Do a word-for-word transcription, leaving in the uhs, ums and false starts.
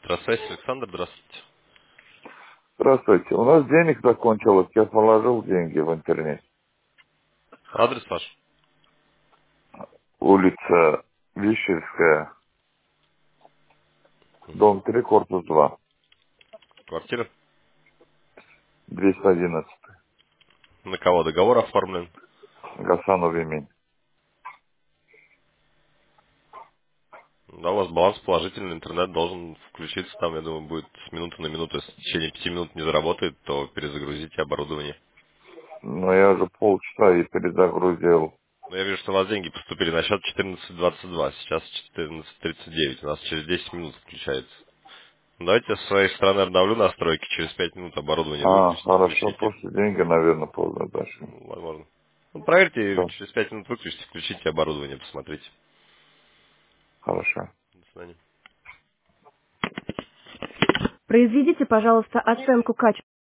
Здравствуйте, Александр, здравствуйте. Здравствуйте. У нас денег закончилось, я положил деньги в интернет. Адрес ваш? Улица Вишерская, Мгм. дом три, корпус два, Квартира? двести одиннадцать. На кого договор оформлен? Гасанов имень. Да, у вас баланс положительный, интернет должен включиться, там, я думаю, будет с минуты на минуту. Если в течение пяти минут не заработает, то перезагрузите оборудование. Но я уже полчаса и перезагрузил. Но я вижу, что у вас деньги поступили на счет четырнадцать двадцать два, сейчас четырнадцать тридцать девять, у нас через десять минут включается. Ну, давайте я с своей стороны обновлю настройки, через пять минут оборудование А, выключите, хорошо, включите. после деньги, наверное, поздно дальше. Ну, возможно. Ну, проверьте, Да, через пять минут выключите, включите оборудование, посмотрите. хорошо. До свидания. Произведите, пожалуйста, оценку качества.